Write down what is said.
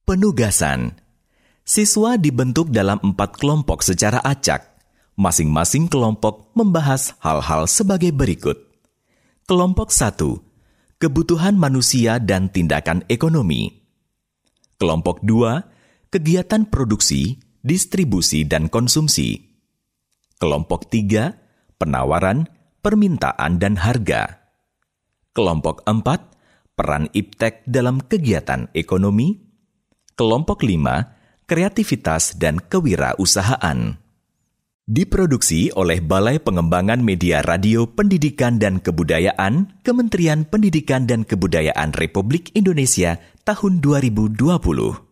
Penugasan. Siswa dibentuk dalam 4 kelompok secara acak. Masing-masing kelompok membahas hal-hal sebagai berikut. Kelompok 1. Kebutuhan manusia dan tindakan ekonomi. Kelompok 2. Kegiatan produksi, distribusi, dan konsumsi. Kelompok 3. Penawaran, permintaan, dan harga. Kelompok 4. Peran iptek dalam kegiatan ekonomi. Kelompok 5, kreativitas dan kewirausahaan. Diproduksi oleh Balai Pengembangan Media Radio Pendidikan dan Kebudayaan, Kementerian Pendidikan dan Kebudayaan Republik Indonesia tahun 2020.